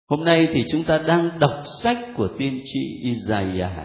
Hôm nay thì chúng ta đang đọc sách của tiên tri Isaiah.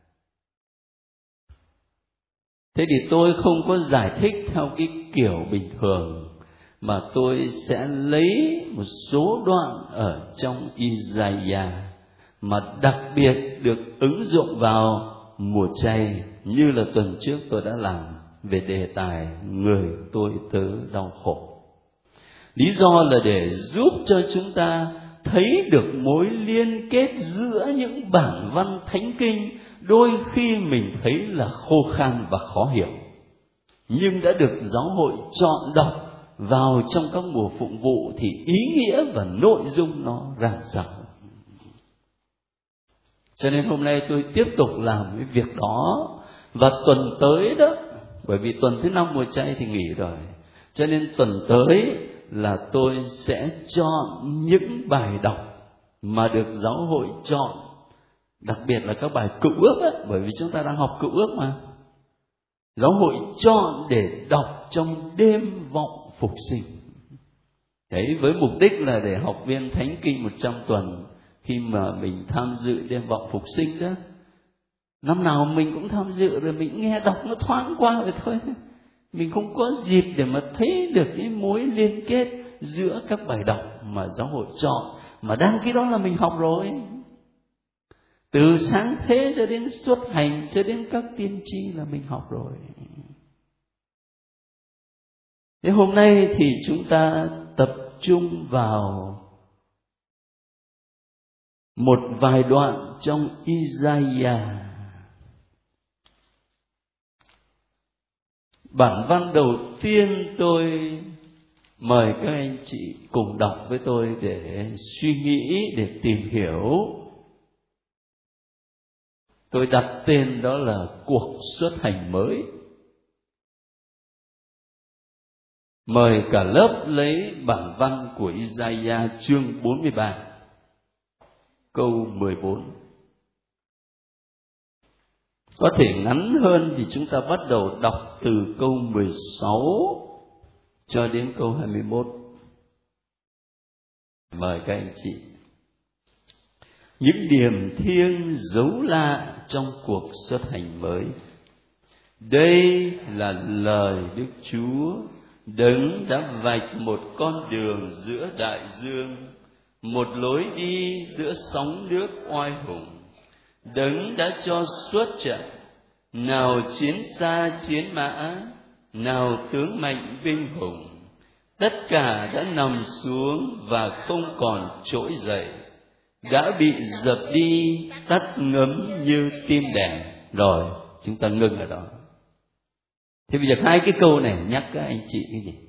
Thế thì tôi không có giải thích theo cái kiểu bình thường, mà tôi sẽ lấy một số đoạn ở trong Isaiah mà đặc biệt được ứng dụng vào mùa chay, như là tuần trước tôi đã làm về đề tài người tôi tớ đau khổ. Lý do là để giúp cho chúng ta thấy được mối liên kết giữa những bản văn thánh kinh đôi khi mình thấy là khô khan và khó hiểu, nhưng đã được giáo hội chọn đọc vào trong các mùa phụng vụ thì ý nghĩa và nội dung nó ra sao. Cho nên hôm nay tôi tiếp tục làm cái việc đó, và tuần tới đó, bởi vì tuần thứ 5 mùa chay thì nghỉ rồi, cho nên tuần tới là tôi sẽ chọn những bài đọc mà được giáo hội chọn, đặc biệt là các bài Cựu Ước ấy, bởi vì chúng ta đang học Cựu Ước mà. Giáo hội chọn để đọc trong đêm vọng phục sinh. Đấy, với mục đích là để học viên Thánh Kinh 100 tuần, khi mà mình tham dự đêm vọng phục sinh đó, năm nào mình cũng tham dự rồi, mình nghe đọc nó thoáng qua vậy thôi. Mình không có dịp để mà thấy được cái mối liên kết giữa các bài đọc mà giáo hội chọn, mà đang khi đó là mình học rồi. Từ sáng thế cho đến xuất hành, cho đến các tiên tri là mình học rồi. Thế hôm nay thì chúng ta tập trung vào một vài đoạn trong Isaiah. Bản văn đầu tiên tôi mời các anh chị cùng đọc với tôi để suy nghĩ, để tìm hiểu. Tôi đặt tên đó là cuộc xuất hành mới. Mời cả lớp lấy bản văn của Isaiah chương 43, câu 14. Có thể ngắn hơn thì chúng ta bắt đầu đọc từ câu 16 cho đến câu 21. Mời các anh chị. Những điểm thiêng dấu lạ trong cuộc xuất hành mới. Đây là lời Đức Chúa, Đấng đã vạch một con đường giữa đại dương, một lối đi giữa sóng nước oai hùng. Đấng đã cho xuất trận, nào chiến xa chiến mã, nào tướng mạnh vinh hùng. Tất cả đã nằm xuống và không còn trỗi dậy, đã bị dập đi, tắt ngấm như tim đèn. Rồi, chúng ta ngưng ở đó. Thế bây giờ hai cái câu này nhắc các anh chị cái gì?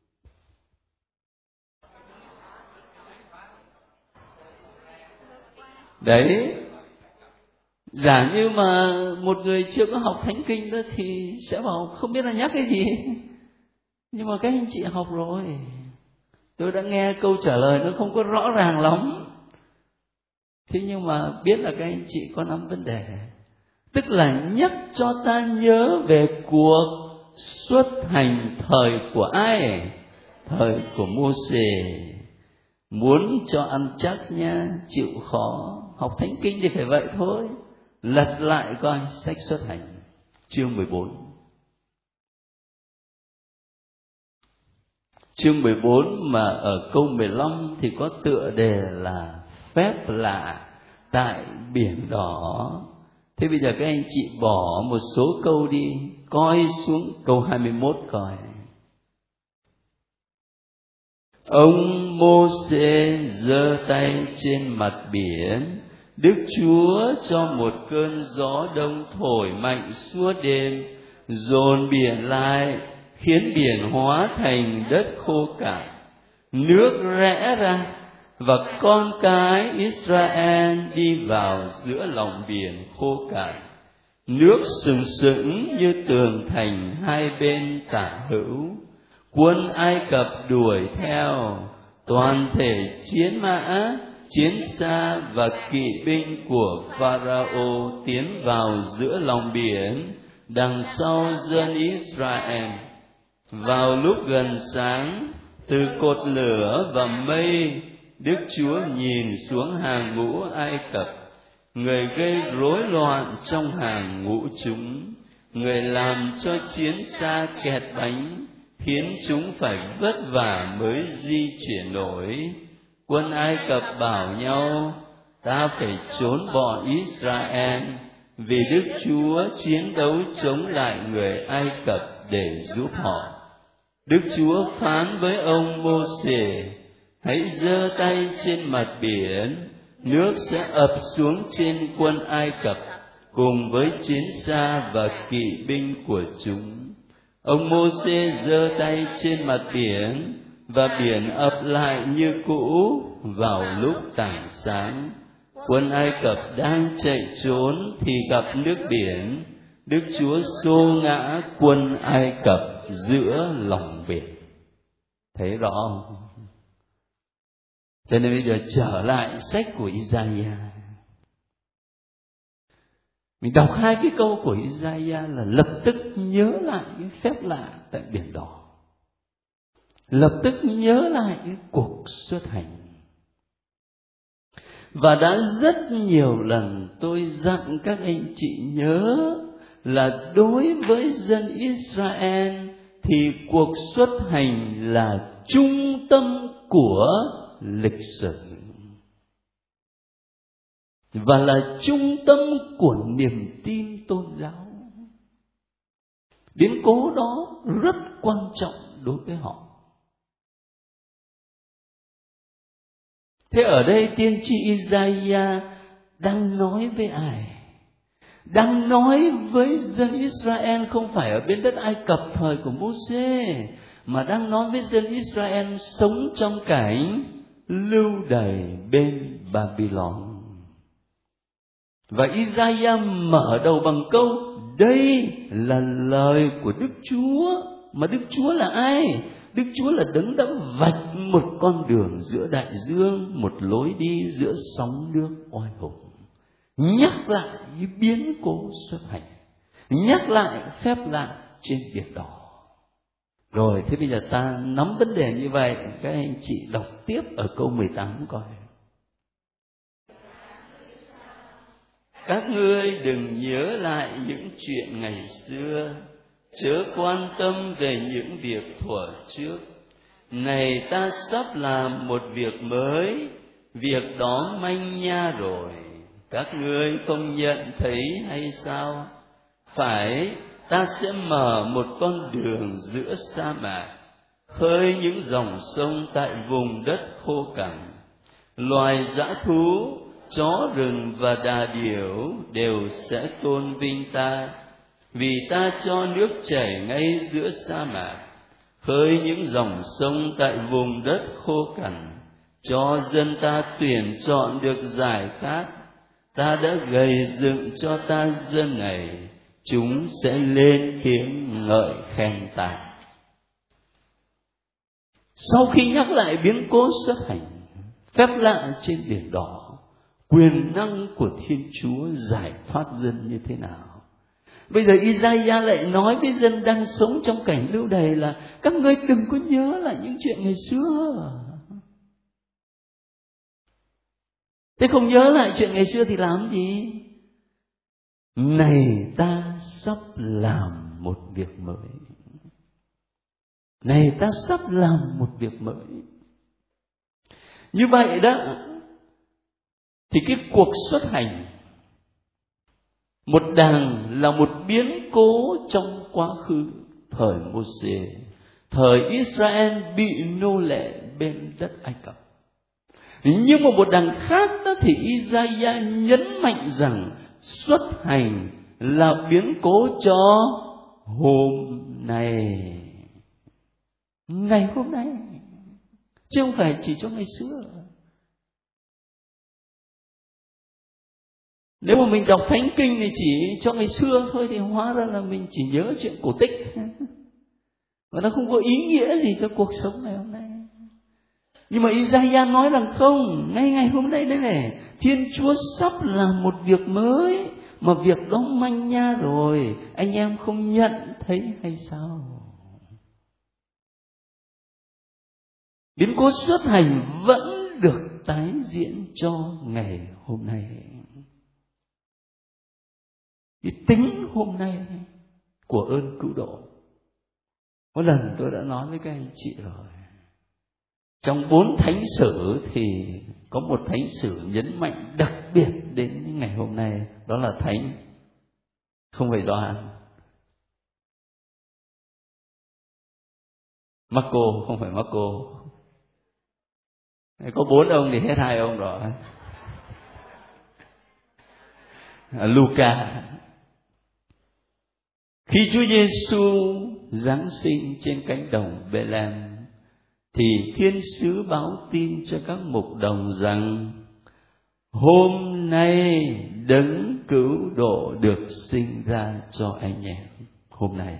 Đấy, giả như mà một người chưa có học Thánh Kinh đó thì sẽ bảo không biết là nhắc cái gì. Nhưng mà các anh chị học rồi. Tôi đã nghe câu trả lời nó không có rõ ràng lắm, thế nhưng mà biết là các anh chị có nắm vấn đề. Tức là nhắc cho ta nhớ về cuộc xuất hành thời của ai? Thời của Mô-sê. Muốn cho ăn chắc nha, chịu khó, học Thánh Kinh thì phải vậy thôi. Lật lại coi sách xuất hành chương 14. Chương 14 mà ở câu 15 thì có tựa đề là phép lạ tại biển đỏ. Thế bây giờ các anh chị bỏ một số câu đi, coi xuống câu 21 coi. Ông Mô-sê giơ tay trên mặt biển, Đức Chúa cho một cơn gió đông thổi mạnh suốt đêm, dồn biển lại, khiến biển hóa thành đất khô cạn, nước rẽ ra, và con cái Israel đi vào giữa lòng biển khô cạn. Nước sừng sững như tường thành hai bên tả hữu. Quân Ai Cập đuổi theo, toàn thể chiến mã, chiến xa và kỵ binh của Pharaoh tiến vào giữa lòng biển, đằng sau dân Israel. Vào lúc gần sáng, từ cột lửa và mây, Đức Chúa nhìn xuống hàng ngũ Ai Cập, người gây rối loạn trong hàng ngũ chúng, người làm cho chiến xa kẹt bánh, khiến chúng phải vất vả mới di chuyển nổi. Quân Ai Cập bảo nhau, ta phải trốn bọn Israel, vì Đức Chúa chiến đấu chống lại người Ai Cập để giúp họ. Đức Chúa phán với ông Mô-sê, hãy giơ tay trên mặt biển, nước sẽ ập xuống trên quân Ai Cập cùng với chiến xa và kỵ binh của chúng. Ông Mô-sê giơ tay trên mặt biển, và biển ập lại như cũ vào lúc tảng sáng. Quân Ai Cập đang chạy trốn thì gặp nước biển. Đức Chúa xô ngã quân Ai Cập giữa lòng biển. Thấy rõ không? Cho nên bây giờ trở lại sách của Isaiah. Mình đọc hai cái câu của Isaiah là lập tức nhớ lại cái phép lạ tại biển đỏ, lập tức nhớ lại cái cuộc xuất hành. Và đã rất nhiều lần tôi dặn các anh chị nhớ là đối với dân Israel thì cuộc xuất hành là trung tâm của lịch sử và là trung tâm của niềm tin tôn giáo. Biến cố đó rất quan trọng đối với họ. Thế ở đây tiên tri Isaiah đang nói với ai? Đang nói với dân Israel, không phải ở bên đất Ai Cập thời của Mô-sê, mà đang nói với dân Israel sống trong cảnh lưu đày bên Babylon. Và Isaiah mở đầu bằng câu, đây là lời của Đức Chúa. Mà Đức Chúa là ai? Đức Chúa là đấng đã vạch một con đường giữa đại dương, một lối đi giữa sóng nước oai hùng. Nhắc lại biến cố xuất hành, nhắc lại phép lạ trên biển đỏ. Rồi, thế bây giờ ta nắm vấn đề như vậy, các anh chị đọc tiếp ở câu 18 coi. Các ngươi đừng nhớ lại những chuyện ngày xưa, chớ quan tâm về những việc thuở trước. Này, ta sắp làm một việc mới, việc đó manh nha rồi, các ngươi không nhận thấy hay sao? Phải, ta sẽ mở một con đường giữa sa mạc, khơi những dòng sông tại vùng đất khô cằn. Loài dã thú, chó rừng và đà điểu đều sẽ tôn vinh ta, vì ta cho nước chảy ngay giữa sa mạc, khơi những dòng sông tại vùng đất khô cằn, cho dân ta tuyển chọn được giải khát. Ta đã gầy dựng cho ta dân này, chúng sẽ lên tiếng ngợi khen ta. Sau khi nhắc lại biến cố xuất hành, phép lạ trên biển đỏ, quyền năng của Thiên Chúa giải thoát dân như thế nào, bây giờ Isaiah lại nói với dân đang sống trong cảnh lưu đày là các ngươi đừng có nhớ lại những chuyện ngày xưa. Thế không nhớ lại chuyện ngày xưa thì làm gì? Này, ta sắp làm một việc mới. Này, ta sắp làm một việc mới. Như vậy đó, thì cái cuộc xuất hành một đằng là một biến cố trong quá khứ thời Mô-sê, thời Israel bị nô lệ bên đất Ai Cập. Nhưng mà một đằng khác đó thì Isaiah nhấn mạnh rằng xuất hành là biến cố cho hôm nay, ngày hôm nay, chứ không phải chỉ cho ngày xưa. Nếu mà mình đọc Thánh Kinh thì chỉ cho ngày xưa thôi thì hóa ra là mình chỉ nhớ chuyện cổ tích, và nó không có ý nghĩa gì cho cuộc sống ngày hôm nay. Nhưng mà Isaiah nói rằng không, ngay ngày hôm nay đây này, Thiên Chúa sắp làm một việc mới, mà việc đó manh nha rồi, anh em không nhận thấy hay sao? Biến cố xuất hành vẫn được tái diễn cho ngày hôm nay. Cái tính hôm nay của ơn cứu độ. Có lần tôi đã nói với các anh chị rồi. Trong 4 thánh sử thì có một thánh sử nhấn mạnh đặc biệt đến ngày hôm nay, đó là thánh không phải Gioan. Marco, không phải Marco. Có 4 ông thì hết 2 ông rồi. Luca. Khi Chúa Giêsu giáng sinh trên cánh đồng Bethlehem thì thiên sứ báo tin cho các mục đồng rằng hôm nay đấng cứu độ được sinh ra cho anh em. Hôm nay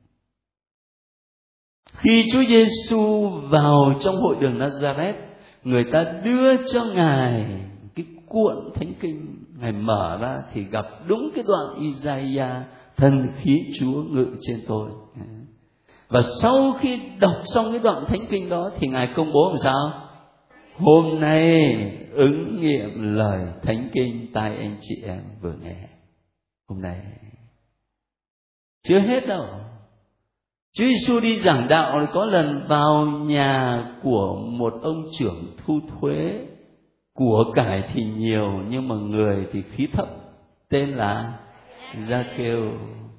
khi Chúa Giêsu vào trong hội đường Nazareth, người ta đưa cho Ngài cái cuộn thánh kinh, Ngài mở ra thì gặp đúng cái đoạn Isaiah: thần khí Chúa ngự trên tôi. Và sau khi đọc xong cái đoạn thánh kinh đó thì Ngài công bố làm sao? Hôm nay ứng nghiệm lời thánh kinh tai anh chị em vừa nghe. Hôm nay chưa hết đâu. Chúa Giêsu đi giảng đạo, có lần vào nhà của một ông trưởng thu thuế, của cải thì nhiều nhưng mà người thì khí thấp, tên là Gia-kêu.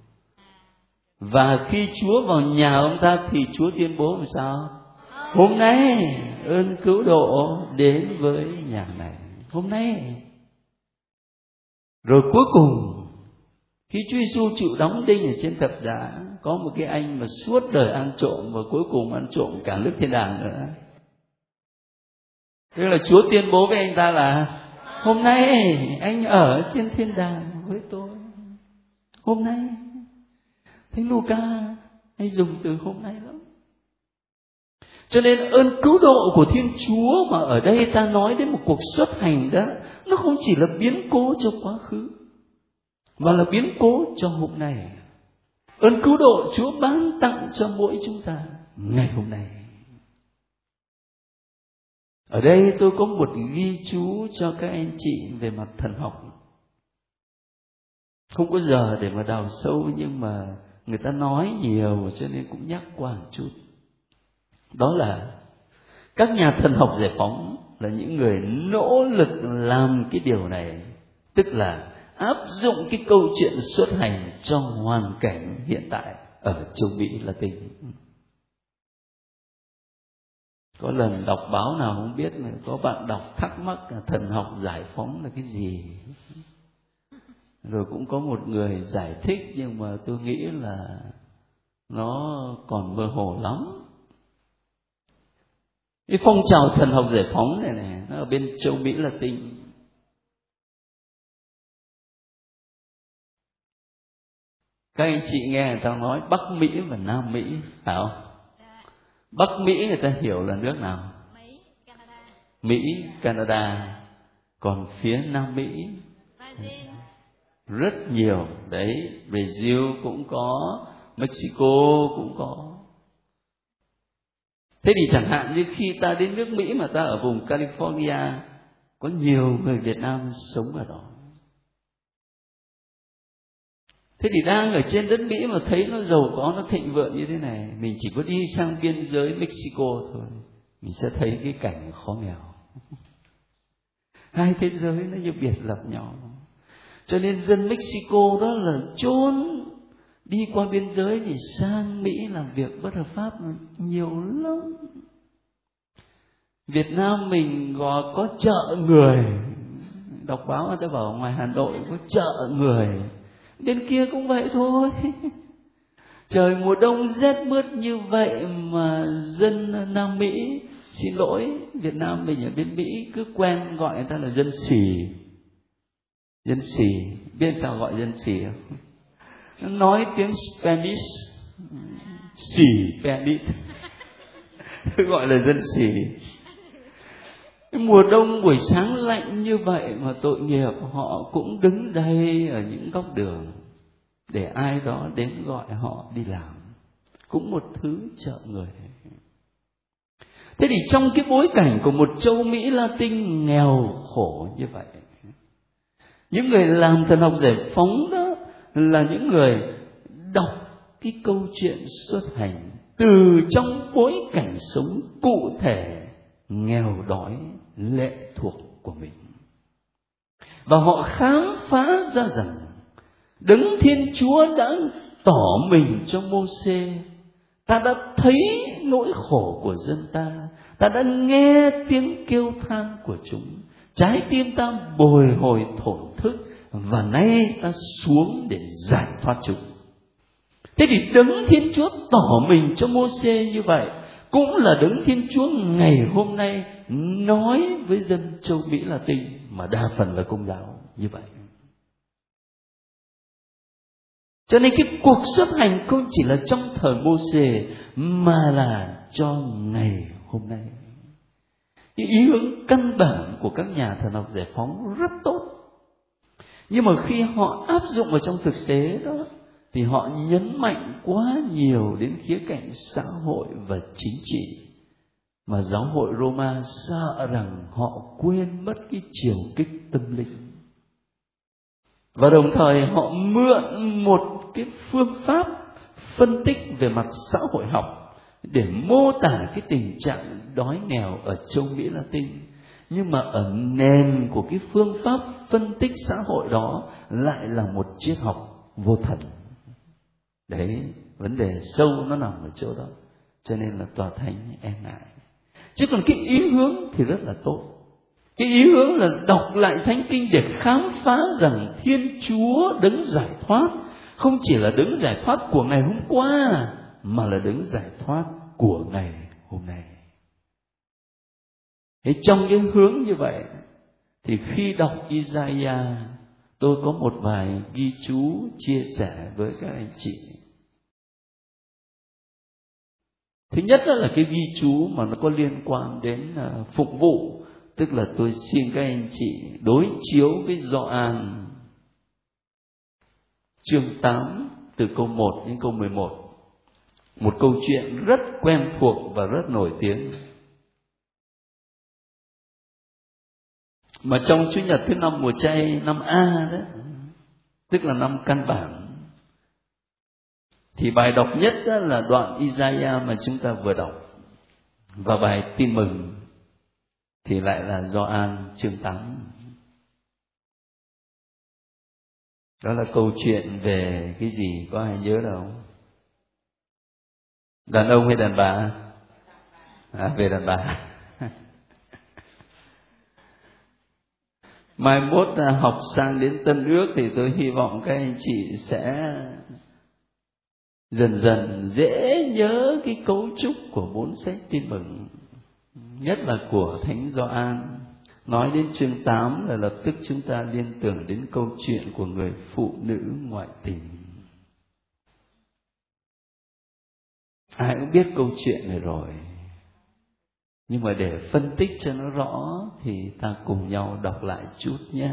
Và khi Chúa vào nhà ông ta thì Chúa tuyên bố làm sao? Hôm nay ơn cứu độ đến với nhà này. Hôm nay. Rồi cuối cùng khi Chúa Giêsu chịu đóng đinh ở trên thập giá, có một cái anh mà suốt đời ăn trộm và cuối cùng ăn trộm cả nước thiên đàng nữa. Tức là Chúa tuyên bố với anh ta là hôm nay anh ở trên thiên đàng với tôi. Hôm nay. Thánh Luca hay dùng từ hôm nay lắm. Cho nên ơn cứu độ của Thiên Chúa mà ở đây ta nói đến một cuộc xuất hành đó, nó không chỉ là biến cố cho quá khứ, mà là biến cố cho hôm nay. Ơn cứu độ Chúa ban tặng cho mỗi chúng ta ngày hôm nay. Ở đây tôi có một ghi chú cho các anh chị về mặt thần học. Không có giờ để mà đào sâu, nhưng mà người ta nói nhiều cho nên cũng nhắc qua một chút. Đó là các nhà thần học giải phóng là những người nỗ lực làm cái điều này, tức là áp dụng cái câu chuyện xuất hành cho hoàn cảnh hiện tại ở châu Mỹ Latin. Có lần đọc báo nào không biết, có bạn đọc thắc mắc là thần học giải phóng là cái gì. Rồi cũng có một người giải thích, nhưng mà tôi nghĩ là nó còn mơ hồ lắm. Cái phong trào thần học giải phóng này nó ở bên châu Mỹ Latin. Các anh chị nghe người ta nói Bắc Mỹ và Nam Mỹ, phải không? Bắc Mỹ người ta hiểu là nước nào? Mỹ, Canada. Còn phía Nam Mỹ rất nhiều. Đấy, Brazil cũng có, Mexico cũng có. Thế thì chẳng hạn như khi ta đến nước Mỹ mà ta ở vùng California, có nhiều người Việt Nam sống ở đó. Thế thì đang ở trên đất Mỹ mà thấy nó giàu có, nó thịnh vượng như thế này, mình chỉ có đi sang biên giới Mexico thôi, mình sẽ thấy cái cảnh khó nghèo. Hai thế giới nó như biệt lập nhau. Cho nên dân Mexico đó là trốn đi qua biên giới thì sang Mỹ làm việc bất hợp pháp nhiều lắm. Việt Nam mình có chợ người, đọc báo người ta bảo ngoài Hà Nội có chợ người, bên kia cũng vậy thôi. Trời mùa đông rét mướt như vậy mà dân Nam Mỹ, xin lỗi, Việt Nam mình ở bên Mỹ cứ quen gọi người ta là dân xỉ. Dân xỉ, biết sao gọi dân xỉ không? Nói tiếng Spanish, xỉ Spanish, gọi là dân xỉ. Mùa đông buổi sáng lạnh như vậy mà tội nghiệp họ cũng đứng đây ở những góc đường để ai đó đến gọi họ đi làm. Cũng một thứ chợ người. Thế thì trong cái bối cảnh của một châu Mỹ Latin nghèo khổ như vậy, những người làm thần học giải phóng đó là những người đọc cái câu chuyện xuất hành từ trong bối cảnh sống cụ thể nghèo đói lệ thuộc của mình. Và họ khám phá ra rằng Đấng Thiên Chúa đã tỏ mình cho Mô-xê. Ta đã thấy nỗi khổ của dân ta, ta đã nghe tiếng kêu than của chúng, trái tim ta bồi hồi thổn thức, và nay ta xuống để giải thoát chúng. Thế thì Đấng Thiên Chúa tỏ mình cho Mô-xê như vậy cũng là Đấng Thiên Chúa ngày hôm nay nói với dân châu Mỹ Latin, mà đa phần là Công giáo như vậy. Cho nên cái cuộc xuất hành không chỉ là trong thời Mô-xê mà là cho ngày hôm nay. Cái ý hướng căn bản của các nhà thần học giải phóng rất tốt, nhưng mà khi họ áp dụng vào trong thực tế đó thì họ nhấn mạnh quá nhiều đến khía cạnh xã hội và chính trị, mà giáo hội Roma sợ rằng họ quên mất cái chiều kích tâm linh. Và đồng thời họ mượn một cái phương pháp phân tích về mặt xã hội học để mô tả cái tình trạng đói nghèo ở châu Mỹ Latin. Nhưng mà ở nền của cái phương pháp phân tích xã hội đó lại là một triết học vô thần. Đấy, vấn đề sâu nó nằm ở chỗ đó. Cho nên là tòa thánh e ngại. Chứ còn cái ý hướng thì rất là tốt. Cái ý hướng là đọc lại Thánh Kinh để khám phá rằng Thiên Chúa Đấng giải thoát không chỉ là Đấng giải thoát của ngày hôm qua, mà là Đấng giải thoát của ngày hôm nay. Thế trong cái hướng như vậy thì khi đọc Isaiah, tôi có một vài ghi chú chia sẻ với các anh chị. Thứ nhất là cái ghi chú mà nó có liên quan đến phục vụ, tức là tôi xin các anh chị đối chiếu với Gioan chương 8 từ câu 1 đến câu 11. Một câu chuyện rất quen thuộc và rất nổi tiếng. Mà trong Chủ nhật thứ 5 mùa chay, năm A đấy, tức là năm căn bản, thì bài đọc nhất là đoạn Isaiah mà chúng ta vừa đọc. Và bài tin mừng thì lại là Gioan chương 8. Đó là câu chuyện về cái gì, có ai nhớ đâu? Đàn ông hay đàn bà? Về đàn bà. Mai mốt học sang đến Tân Ước thì tôi hy vọng các anh chị sẽ dần dần dễ nhớ cái cấu trúc của 4 sách tin mừng, nhất là của Thánh Gioan. Nói đến chương 8 là lập tức chúng ta liên tưởng đến câu chuyện của người phụ nữ ngoại tình. Ai cũng biết câu chuyện này rồi, nhưng mà để phân tích cho nó rõ thì ta cùng nhau đọc lại chút nhé.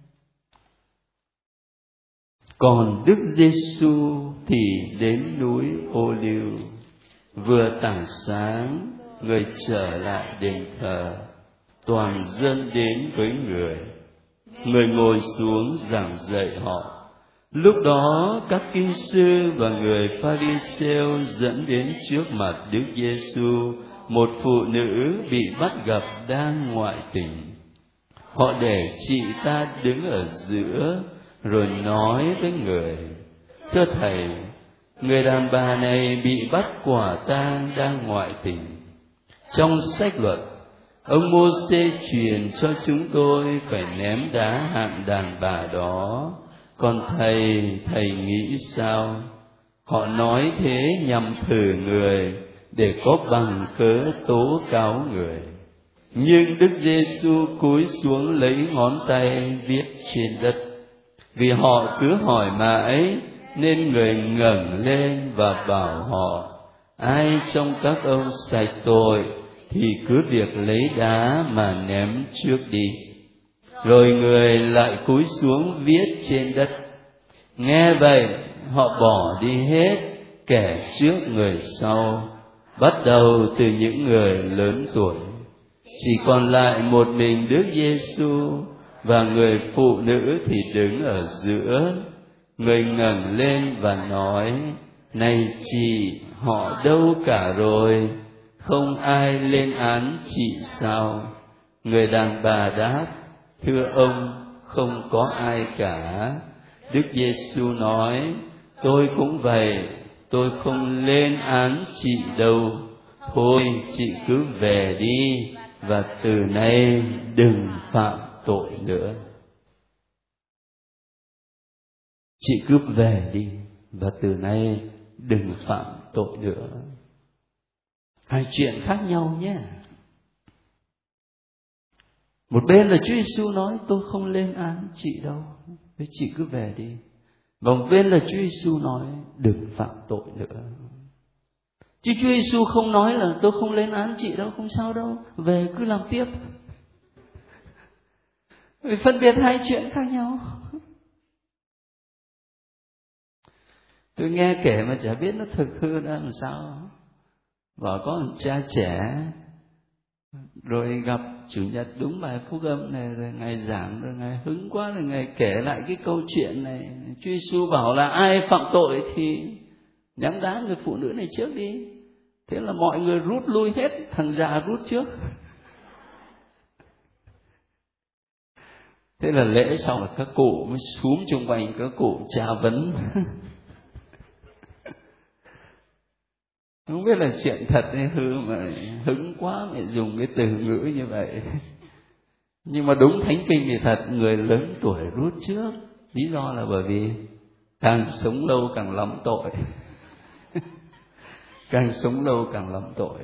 Còn Đức Giêsu thì đến núi Ô Liu, vừa tảng sáng, người trở lại đền thờ, toàn dân đến với người. Người ngồi xuống giảng dạy họ. Lúc đó các kinh sư và người Pha-ri-sêu dẫn đến trước mặt Đức Giêsu một phụ nữ bị bắt gặp đang ngoại tình. Họ để chị ta đứng ở giữa, rồi nói với người: Thưa Thầy, người đàn bà này bị bắt quả tang đang ngoại tình. Trong sách luật, ông Mô-xê truyền cho chúng tôi phải ném đá hạng đàn bà đó. Còn thầy nghĩ sao? Họ nói thế nhằm thử người, để có bằng cớ tố cáo người. Nhưng Đức Giêsu cúi xuống lấy ngón tay viết trên đất. Vì họ cứ hỏi mãi, nên người ngẩng lên và bảo họ: Ai trong các ông sạch tội thì cứ việc lấy đá mà ném trước đi. Rồi người lại cúi xuống viết trên đất. Nghe vậy, họ bỏ đi hết, kẻ trước người sau. bắt đầu từ những người lớn tuổi. Chỉ còn lại một mình Đức Giêsu và người phụ nữ thì đứng ở giữa. Người ngẩng lên và nói: này chị, họ đâu cả rồi? Không ai lên án chị sao? Người đàn bà đáp: thưa ông, không có ai cả. Đức Giêsu nói: tôi cũng vậy, tôi không lên án chị đâu. Thôi chị cứ về đi, và từ nay đừng phạm tội nữa. Chị cứ về đi, và từ nay đừng phạm tội nữa. Hai chuyện khác nhau nhé. Một bên là Chúa Giêsu nói: tôi không lên án chị đâu, với chị cứ về đi. Và một bên là Chúa Giêsu nói: đừng phạm tội nữa. Chứ Chúa Giêsu không nói là tôi không lên án chị đâu, không sao đâu, về cứ làm tiếp. Vì phân biệt hai chuyện khác nhau. Tôi nghe kể mà chả biết nó thực hư ra làm sao. Và có một cha trẻ rồi gặp Chủ nhật đúng bài phúc âm này, rồi Ngài giảng, rồi Ngài hứng quá, rồi Ngài kể lại cái câu chuyện này. Chúa Giêsu bảo là ai phạm tội thì nhắm đá người phụ nữ này trước đi. Thế là mọi người rút lui hết, thằng già rút trước. Thế là lễ xong là các cụ mới xúm chung quanh, các cụ tra vấn. Không biết là chuyện thật hay hư mà hứng quá mẹ dùng cái từ ngữ như vậy. Nhưng mà đúng thánh kinh thì thật, người lớn tuổi rút trước. Lý do là bởi vì càng sống lâu càng lắm tội. Càng sống lâu càng lắm tội.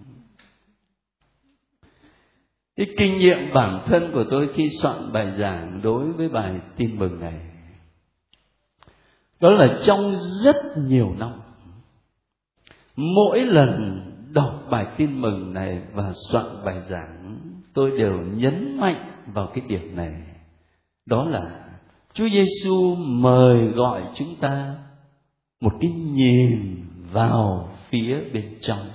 Cái kinh nghiệm bản thân của tôi khi soạn bài giảng đối với bài tin mừng này, đó là trong rất nhiều năm, mỗi lần đọc bài tin mừng này và soạn bài giảng, tôi đều nhấn mạnh vào cái điểm này. Đó là Chúa Giêsu mời gọi chúng ta một cái nhìn vào phía bên trong.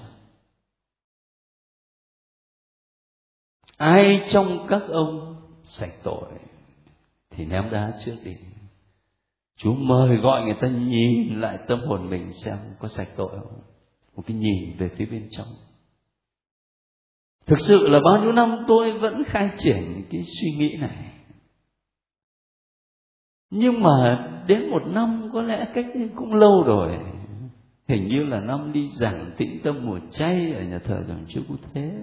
Ai trong các ông sạch tội thì ném đá trước đi. Chúa mời gọi người ta nhìn lại tâm hồn mình xem có sạch tội không. Một cái nhìn về phía bên trong. Thực sự là bao nhiêu năm tôi vẫn khai triển cái suy nghĩ này. Nhưng mà đến một năm, có lẽ cách cũng lâu rồi, hình như là năm đi giảng tĩnh tâm mùa chay ở nhà thờ Dòng Chúa Cứu Thế,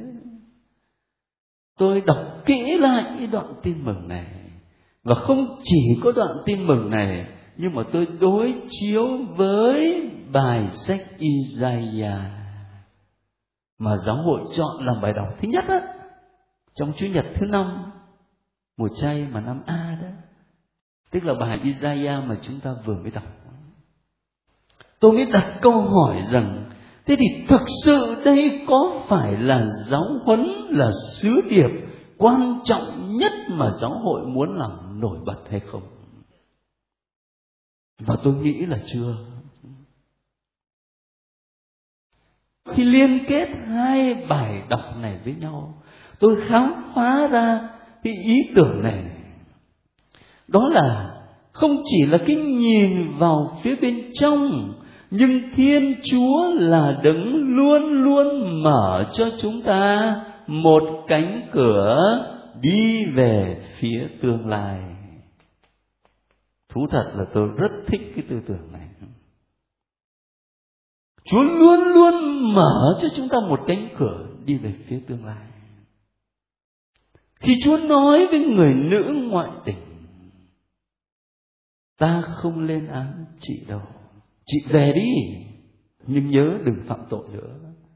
tôi đọc kỹ lại cái đoạn tin mừng này. Và không chỉ có đoạn tin mừng này, nhưng mà tôi đối chiếu với bài sách Isaiah mà giáo hội chọn làm bài đọc thứ nhất á, trong Chủ nhật thứ 5 mùa chay mà năm A đó, tức là bài Isaiah mà chúng ta vừa mới đọc. Tôi mới đặt câu hỏi rằng, thế thì thực sự đây có phải là giáo huấn, là sứ điệp quan trọng nhất mà giáo hội muốn làm nổi bật hay không? Và tôi nghĩ là chưa. Khi liên kết hai bài đọc này với nhau, tôi khám phá ra cái ý tưởng này. Đó là không chỉ là cái nhìn vào phía bên trong, nhưng Thiên Chúa là đấng luôn luôn mở cho chúng ta một cánh cửa đi về phía tương lai. Thú thật là tôi rất thích cái tư tưởng này. Chúa luôn luôn mở cho chúng ta một cánh cửa đi về phía tương lai. Khi Chúa nói với người nữ ngoại tình, ta không lên án chị đâu, chị về đi, nhưng nhớ đừng phạm tội nữa,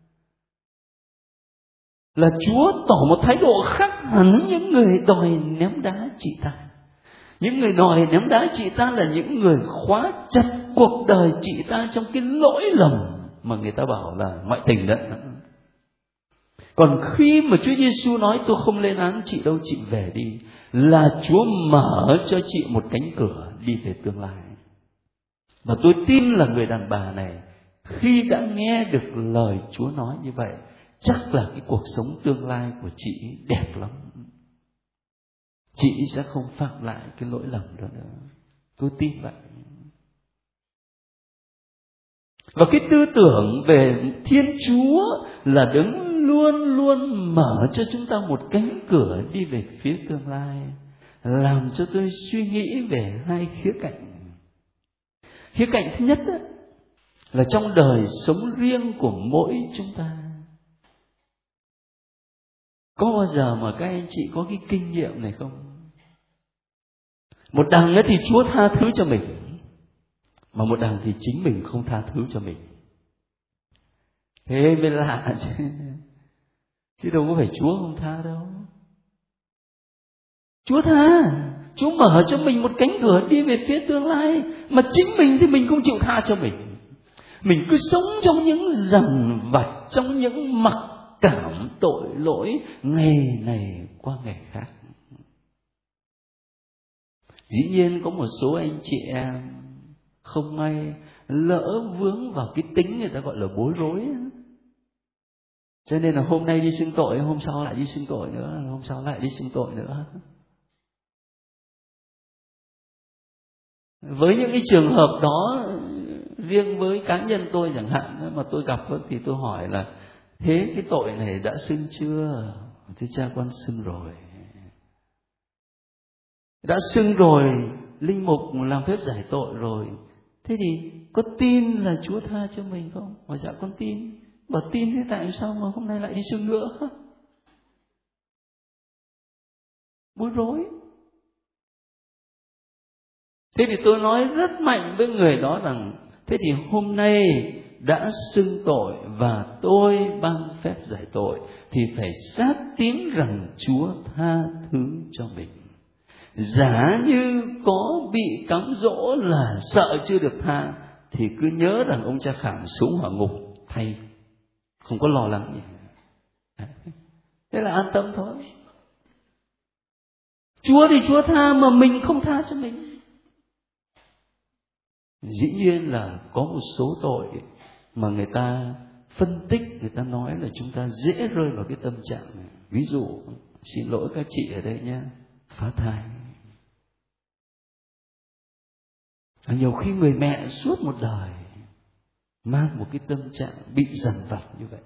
là Chúa tỏ một thái độ khác hẳn những người đòi ném đá chị ta. Những người đòi ném đá chị ta là những người khóa chặt cuộc đời chị ta trong cái lỗi lầm mà người ta bảo là ngoại tình đó. Còn khi mà Chúa Giêsu nói tôi không lên án chị đâu, chị về đi, là Chúa mở cho chị một cánh cửa đi về tương lai. Và tôi tin là người đàn bà này khi đã nghe được lời Chúa nói như vậy, chắc là cái cuộc sống tương lai của chị đẹp lắm. Chị sẽ không phạm lại cái lỗi lầm đó nữa. Tôi tin vậy. Và cái tư tưởng về Thiên Chúa là Đấng luôn luôn mở cho chúng ta một cánh cửa đi về phía tương lai, làm cho tôi suy nghĩ về hai khía cạnh. Khía cạnh thứ nhất là trong đời sống riêng của mỗi chúng ta. Có bao giờ mà các anh chị có cái kinh nghiệm này không? Một đằng thì Chúa tha thứ cho mình, mà một đằng thì chính mình không tha thứ cho mình. Thế mới lạ chứ đâu có phải Chúa không tha đâu. Chúa tha, Chúa mở cho mình một cánh cửa đi về phía tương lai, mà chính mình thì mình không chịu tha cho mình. Mình cứ sống trong những dằn vặt, trong những mặc cảm tội lỗi, ngày này qua ngày khác. Dĩ nhiên có một số anh chị em không may lỡ vướng vào cái tính người ta gọi là bối rối, cho nên là hôm nay đi xưng tội, hôm sau lại đi xưng tội nữa, hôm sau lại đi xưng tội nữa. Với những cái trường hợp đó, riêng với cá nhân tôi chẳng hạn mà tôi gặp thì tôi hỏi là thế cái tội này đã xưng chưa? Thưa cha, con xưng rồi. Đã xưng rồi, linh mục làm phép giải tội rồi. Thế thì có tin là Chúa tha cho mình không? Hỏi dạ con tin. Bảo tin thế tại sao mà hôm nay lại đi xưng nữa? Bối rối. Thế thì tôi nói rất mạnh với người đó rằng thế thì hôm nay đã xưng tội và tôi ban phép giải tội thì phải xác tín rằng Chúa tha thứ cho mình. Giả như có bị cám dỗ là sợ chưa được tha thì cứ nhớ rằng ông cha Khảm xuống hỏa ngục thay, không có lo lắng gì. Thế là an tâm thôi. Chúa thì Chúa tha mà mình không tha cho mình. Dĩ nhiên là có một số tội mà người ta phân tích, người ta nói là chúng ta dễ rơi vào cái tâm trạng này. Ví dụ, xin lỗi các chị ở đây nhé, phá thai. Nhiều khi người mẹ suốt một đời mang một cái tâm trạng bị dằn vặt như vậy.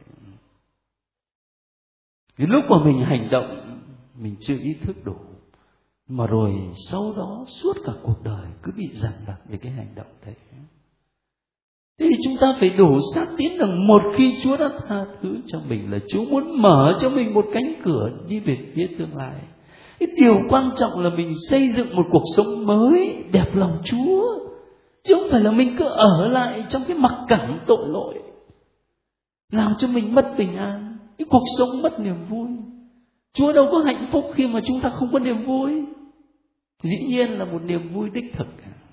Cái lúc mà mình hành động mình chưa ý thức đủ, mà rồi sau đó suốt cả cuộc đời cứ bị dằn vặt về cái hành động đấy. Thế thì chúng ta phải đủ xác tín rằng một khi Chúa đã tha thứ cho mình là Chúa muốn mở cho mình một cánh cửa đi về phía tương lai. Cái điều quan trọng là mình xây dựng một cuộc sống mới đẹp lòng Chúa, chứ không phải là mình cứ ở lại trong cái mặc cảm tội lỗi, làm cho mình mất bình an, cái cuộc sống mất niềm vui. Chúa đâu có hạnh phúc khi mà chúng ta không có niềm vui. Dĩ nhiên là một niềm vui đích thực.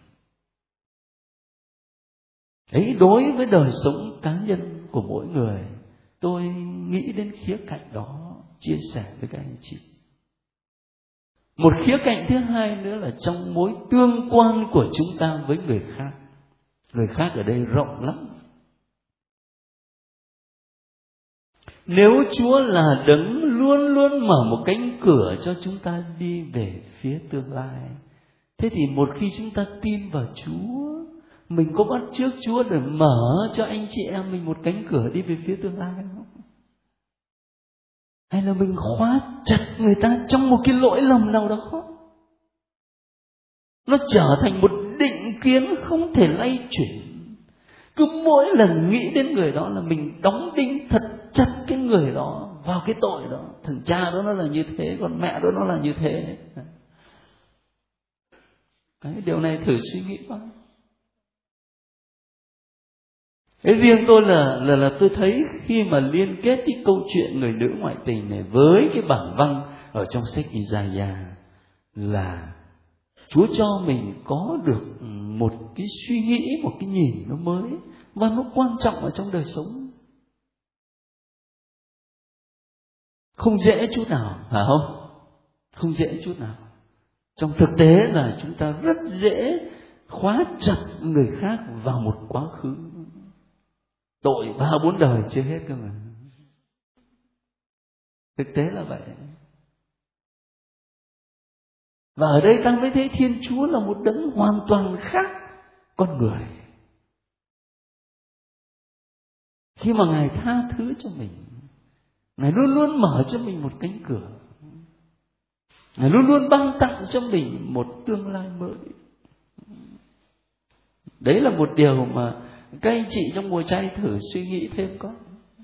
Đấy, đối với đời sống cá nhân của mỗi người, tôi nghĩ đến khía cạnh đó, chia sẻ với các anh chị. Một khía cạnh thứ hai nữa là trong mối tương quan của chúng ta với người khác. Người khác ở đây rộng lắm. Nếu Chúa là Đấng luôn luôn mở một cánh cửa cho chúng ta đi về phía tương lai, thế thì một khi chúng ta tin vào Chúa, mình có bắt chước Chúa để mở cho anh chị em mình một cánh cửa đi về phía tương lai không? Hay là mình khóa chặt người ta trong một cái lỗi lầm nào đó, nó trở thành một định kiến không thể lay chuyển. Cứ mỗi lần nghĩ đến người đó là mình đóng đinh thật chặt cái người đó vào cái tội đó. Thằng cha đó nó là như thế, còn mẹ đó nó là như thế. Cái điều này thử suy nghĩ coi. Cái riêng tôi là tôi thấy khi mà liên kết cái câu chuyện người nữ ngoại tình này với cái bản văn ở trong sách Isaiah, là Chúa cho mình có được một cái suy nghĩ, một cái nhìn nó mới và nó quan trọng ở trong đời sống. Không dễ chút nào, phải không? Không dễ chút nào. Trong thực tế là chúng ta rất dễ khóa chặt người khác vào một quá khứ. tội 3-4 đời chưa hết cơ mà. Thực tế là vậy. Và ở đây ta mới thấy Thiên Chúa là một đấng hoàn toàn khác con người. Khi mà Ngài tha thứ cho mình, Ngài luôn luôn mở cho mình một cánh cửa. Ngài luôn luôn ban tặng cho mình một tương lai mới. Đấy là một điều mà các anh chị trong mùa chay thử suy nghĩ thêm có.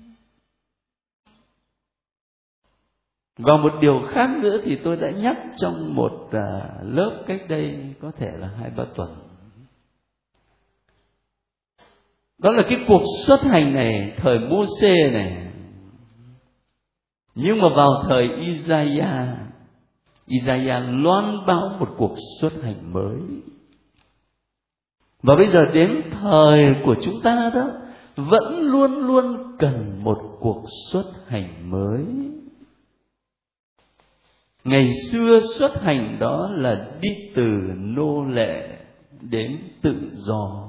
Và một điều khác nữa thì tôi đã nhắc trong một lớp cách đây có thể là 2-3 tuần. Đó là cái cuộc xuất hành này, thời Mô-sê này. Nhưng mà vào thời Isaiah loan báo một cuộc xuất hành mới. Và bây giờ đến thời của chúng ta đó, vẫn luôn luôn cần một cuộc xuất hành mới. Ngày xưa xuất hành đó là đi từ nô lệ đến tự do.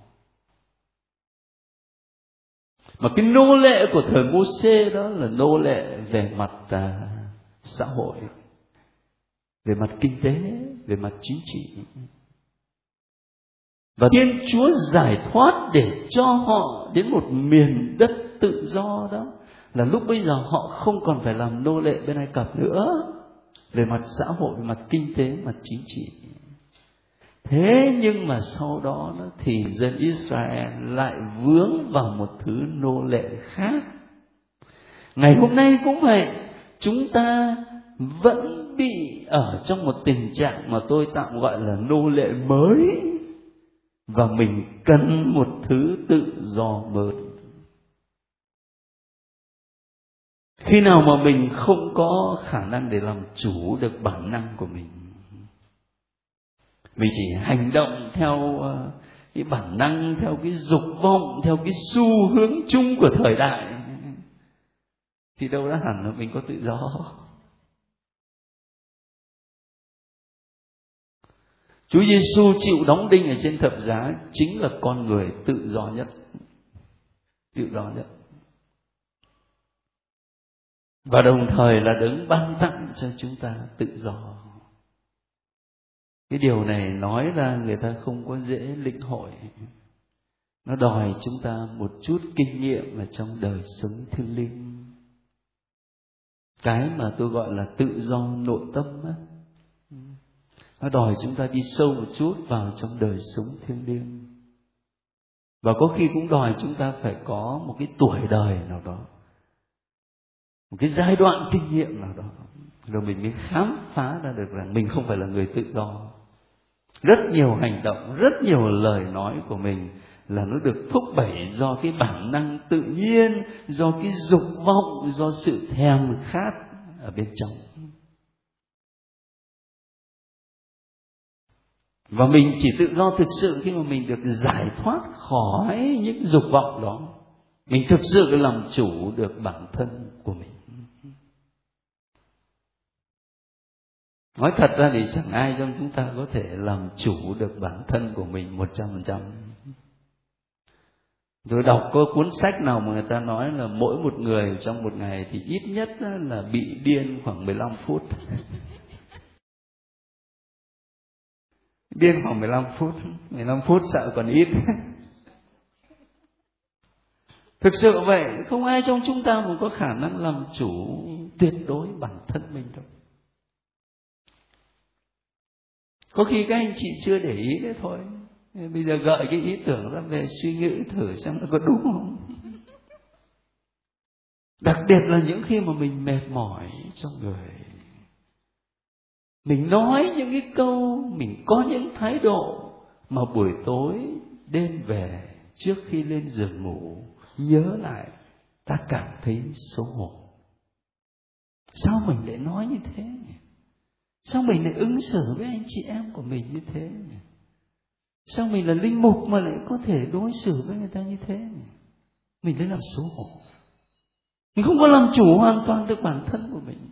Mà cái nô lệ của thời Mô-sê đó là nô lệ về mặt xã hội, về mặt kinh tế, về mặt chính trị. Và Thiên Chúa giải thoát để cho họ đến một miền đất tự do đó, là lúc bây giờ họ không còn phải làm nô lệ bên Ai Cập nữa, về mặt xã hội, về mặt kinh tế, mặt chính trị. Thế nhưng mà sau đó thì dân Israel lại vướng vào một thứ nô lệ khác. Ngày hôm nay cũng vậy, chúng ta vẫn bị ở trong một tình trạng mà tôi tạm gọi là nô lệ mới, và mình cần một thứ tự do mới. Khi nào mà mình không có khả năng để làm chủ được bản năng của mình chỉ hành động theo cái bản năng, theo cái dục vọng, theo cái xu hướng chung của thời đại, thì đâu đã hẳn là mình có tự do. Chúa Giêsu chịu đóng đinh ở trên thập giá chính là con người tự do nhất. Tự do nhất. Và đồng thời là đấng ban tặng cho chúng ta tự do. Cái điều này nói ra người ta không có dễ lĩnh hội. Nó đòi chúng ta một chút kinh nghiệm ở trong đời sống thiêng liêng. Cái mà tôi gọi là tự do nội tâm á, nó đòi chúng ta đi sâu một chút vào trong đời sống thiêng liêng. Và có khi cũng đòi chúng ta phải có một cái tuổi đời nào đó, một cái giai đoạn kinh nghiệm nào đó, rồi mình mới khám phá ra được rằng mình không phải là người tự do. Rất nhiều hành động, rất nhiều lời nói của mình là nó được thúc đẩy do cái bản năng tự nhiên, do cái dục vọng, do sự thèm khát ở bên trong. Và mình chỉ tự do thực sự khi mà mình được giải thoát khỏi những dục vọng đó. Mình thực sự làm chủ được bản thân của mình. Nói thật ra thì chẳng ai trong chúng ta có thể làm chủ được bản thân của mình 100%. Tôi đọc có cuốn sách nào mà người ta nói là mỗi một người trong một ngày thì ít nhất là bị điên khoảng 15 phút. Điên khoảng 15 phút sợ còn ít. Thực sự vậy, không ai trong chúng ta cũng có khả năng làm chủ tuyệt đối bản thân mình đâu. Có khi các anh chị chưa để ý đấy thôi. Bây giờ gợi cái ý tưởng ra về suy nghĩ thử xem nó có đúng không. Đặc biệt là những khi mà mình mệt mỏi trong người, mình nói những cái câu, mình có những thái độ mà buổi tối đêm về trước khi lên giường ngủ nhớ lại ta cảm thấy xấu hổ. Sao mình lại nói như thế nhỉ? Sao mình lại ứng xử với anh chị em của mình như thế nhỉ? Sao mình là linh mục mà lại có thể đối xử với người ta như thế nhỉ? Mình lấy làm xấu hổ. Mình không có làm chủ hoàn toàn được bản thân của mình.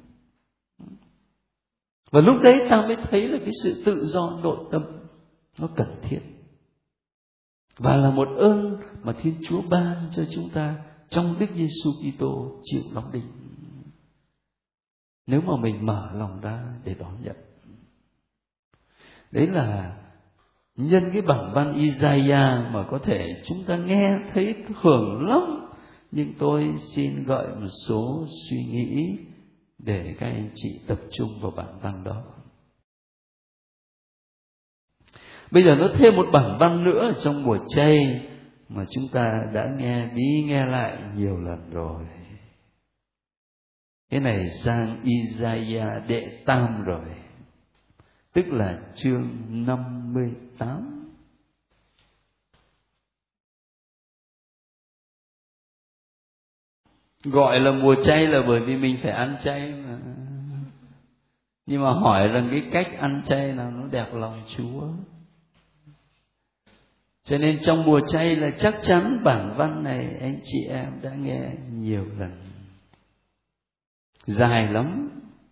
Và lúc đấy ta mới thấy là cái sự tự do nội tâm nó cần thiết. và là một ơn mà Thiên Chúa ban cho chúng ta trong Đức Giêsu Kitô chịu đóng đinh. Nếu mà mình mở lòng ra để đón nhận. Đấy là nhân cái bản văn Isaiah mà có thể chúng ta nghe thấy thường lắm, nhưng tôi xin gợi một số suy nghĩ để các anh chị tập trung vào bản văn đó. Bây giờ nó thêm một bản văn nữa trong mùa chay mà chúng ta đã nghe đi nghe lại nhiều lần rồi. Cái này sang Isaiah đệ tam rồi, tức là chương 58. Gọi là mùa chay là bởi vì mình phải ăn chay mà. Nhưng mà hỏi rằng cái cách ăn chay nào nó đẹp lòng Chúa. Cho nên trong mùa chay là chắc chắn bản văn này anh chị em đã nghe nhiều lần. Dài lắm.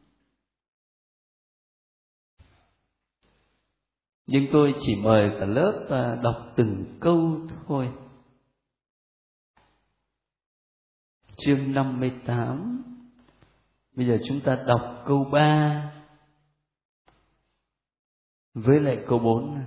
Nhưng tôi chỉ mời cả lớp đọc từng câu thôi. Chương 58. Bây giờ chúng ta đọc câu 3 với lại câu 4.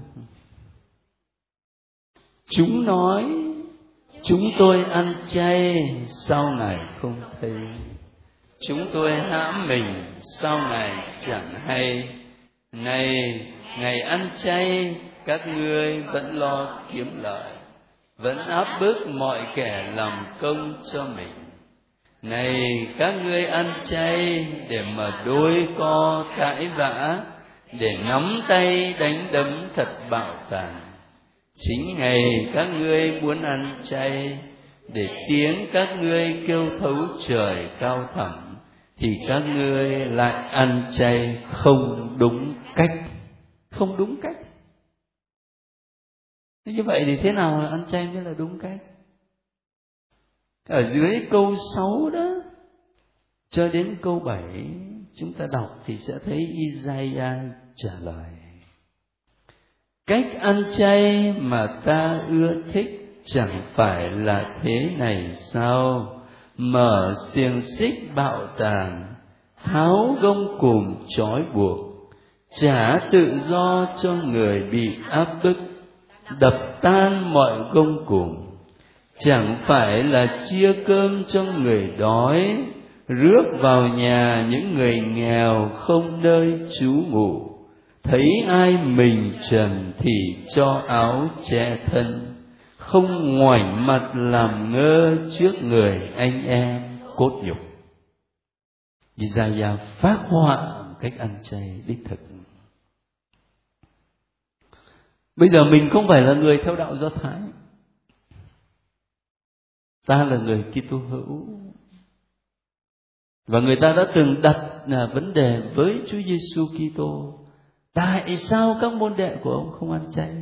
Chúng nói, chúng tôi ăn chay, sau này không thấy. Chúng tôi hãm mình, sau này chẳng hay. Này, ngày ăn chay, các ngươi vẫn lo kiếm lợi, vẫn áp bức mọi kẻ làm công cho mình. Này, các ngươi ăn chay để mà đôi co cãi vã, để nắm tay đánh đấm thật bạo tàn. Chính ngày các ngươi muốn ăn chay, để tiếng các ngươi kêu thấu trời cao thẳm, thì các ngươi lại ăn chay không đúng cách. Không đúng cách. Như vậy thì thế nào là ăn chay mới là đúng cách? Ở dưới câu 6 đó cho đến câu 7 chúng ta đọc thì sẽ thấy Isaiah trả lời. Cách ăn chay mà ta ưa thích chẳng phải là thế này sao? Mở xiềng xích bạo tàn, tháo gông cùm trói buộc, trả tự do cho người bị áp bức, đập tan mọi gông cùm. Chẳng phải là chia cơm cho người đói, rước vào nhà những người nghèo không nơi trú ngụ. Thấy ai mình trần thì cho áo che thân, không ngoảnh mặt làm ngơ trước người anh em cốt nhục. Isaiah phác họa cách ăn chay đích thực. Bây giờ mình không phải là người theo đạo Do Thái, ta là người Kitô hữu, và người ta đã từng đặt vấn đề với Chúa Giêsu Kitô: tại sao các môn đệ của ông không ăn chay?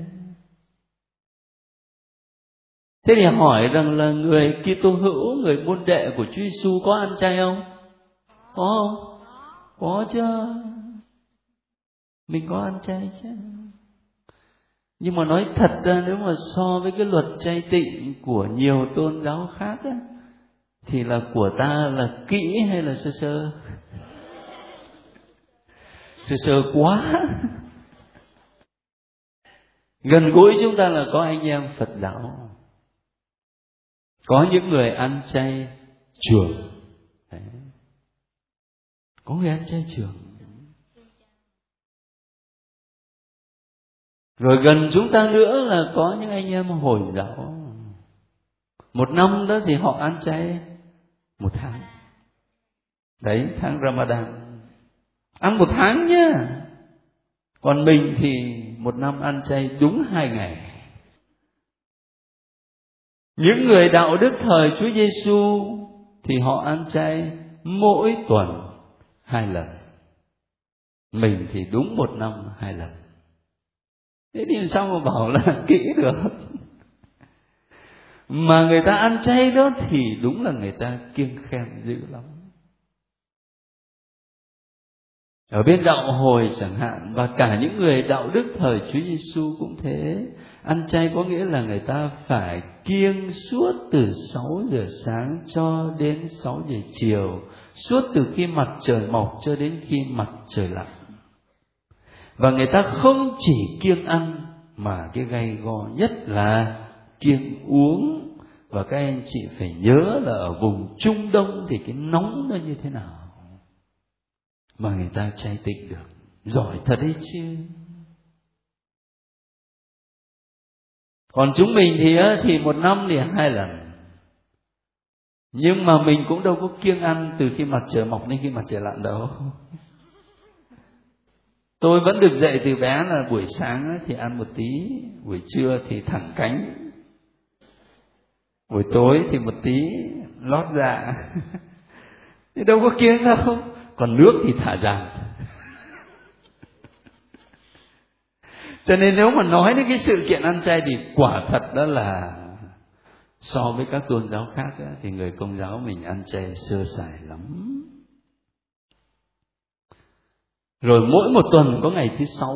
Thế thì hỏi rằng là người Kitô hữu, người môn đệ của Chúa Giêsu có ăn chay không? Có không? Có chứ. Mình có ăn chay chứ. Nhưng mà nói thật ra, nếu mà so với cái luật chay tịnh của nhiều tôn giáo khác á, thì là của ta là kỹ hay là sơ sơ? Sơ sơ quá. Gần gũi chúng ta là có anh em Phật giáo, có những người ăn chay trường. Đấy. Có người ăn chay trường. Rồi gần chúng ta nữa là có những anh em Hồi giáo. Một năm đó thì họ ăn chay 1 tháng. Đấy, tháng Ramadan. Ăn 1 tháng nhá. Còn mình thì 1 năm ăn chay đúng 2 ngày. Những người đạo đức thời Chúa Giêsu thì họ ăn chay mỗi tuần 2 lần. Mình thì đúng 1 năm 2 lần. Thế thì sao mà bảo là kỹ được? Mà người ta ăn chay đó thì đúng là người ta kiêng khem dữ lắm. Ở bên đạo Hồi chẳng hạn, và cả những người đạo đức thời Chúa Giêsu cũng thế. Ăn chay có nghĩa là người ta phải kiêng suốt từ 6 giờ sáng cho đến 6 giờ chiều, suốt từ khi mặt trời mọc cho đến khi mặt trời lặn. Và người ta không chỉ kiêng ăn, mà cái gay go nhất là kiêng uống. Và các anh chị phải nhớ là ở vùng Trung Đông thì cái nóng nó như thế nào mà người ta chay tịnh được. Giỏi thật đấy chứ. Còn chúng mình thì một năm thì 2 lần. Nhưng mà mình cũng đâu có kiêng ăn từ khi mặt trời mọc đến khi mặt trời lặn đâu. Tôi vẫn được dạy từ bé là buổi sáng thì ăn một tí, buổi trưa thì thẳng cánh, buổi tối thì một tí lót dạ. Thì đâu có kiêng đâu. Còn nước thì thả dàn. Cho nên nếu mà nói đến cái sự kiện ăn chay thì quả thật đó là so với các tôn giáo khác thì người Công giáo mình ăn chay sơ sài lắm. Rồi mỗi một tuần có ngày thứ 6.